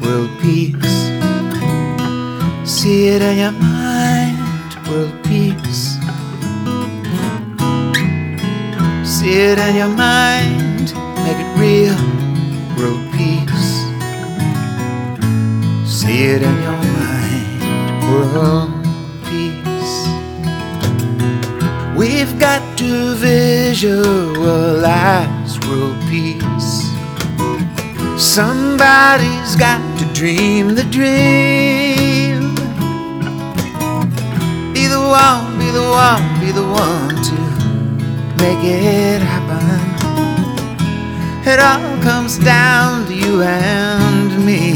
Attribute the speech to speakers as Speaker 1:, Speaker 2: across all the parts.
Speaker 1: world peace. See it in your mind, world peace. See it in your mind, make it real, world peace. See it in your mind, world peace. We've got to visualize world peace. Somebody's got to dream the dream. Be the one, be the one, be the one to make it happen. It all comes down to you and me.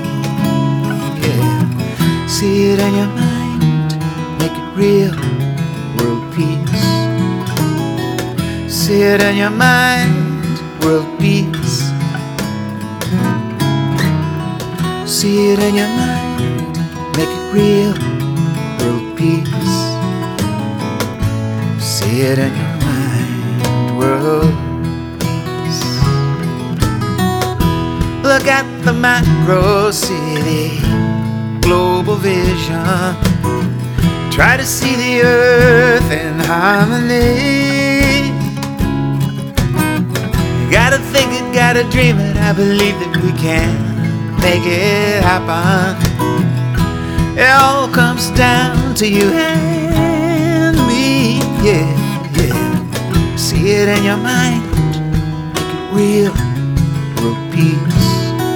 Speaker 1: Yeah. See it in your mind, make it real, world peace. See it in your mind, world peace. See it in your mind, make it real, world peace. See it in your mind, world peace. Look at the macro city, global vision. Try to see the earth in harmony. You gotta think it, gotta dream it. I believe that we can make it happen. It all comes down to you and me. Yeah, yeah. See it in your mind, make it real, world peace.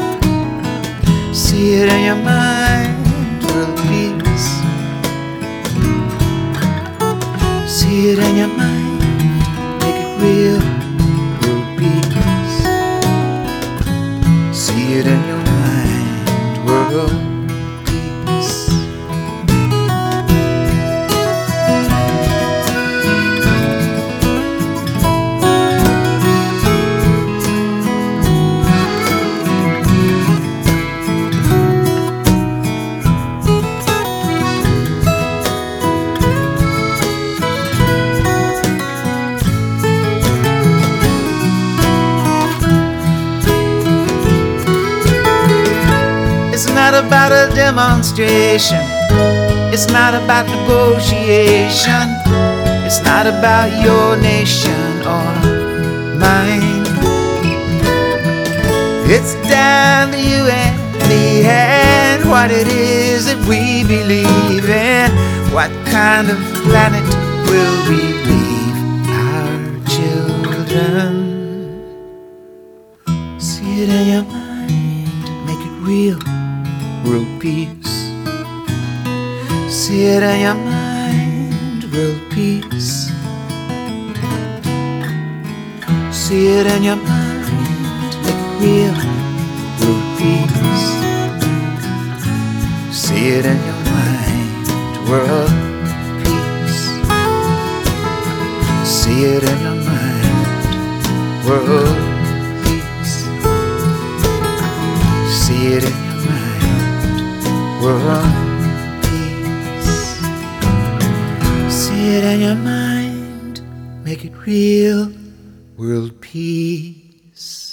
Speaker 1: See it in your mind, world peace. See it in your mind, make it real, world peace. See it in your mind, world peace. It's not about a demonstration. It's not about negotiation. It's not about your nation or mine. It's down to you and me and what it is that we believe in. What kind of planet will we leave our children? See it in your mind, make it real, world peace. See it in your mind, world peace. See it in your mind, make it real, world peace. See it in your mind, world peace. See it in your mind, world peace. See it in your mind, world peace. See it in your mind, make it real, world peace.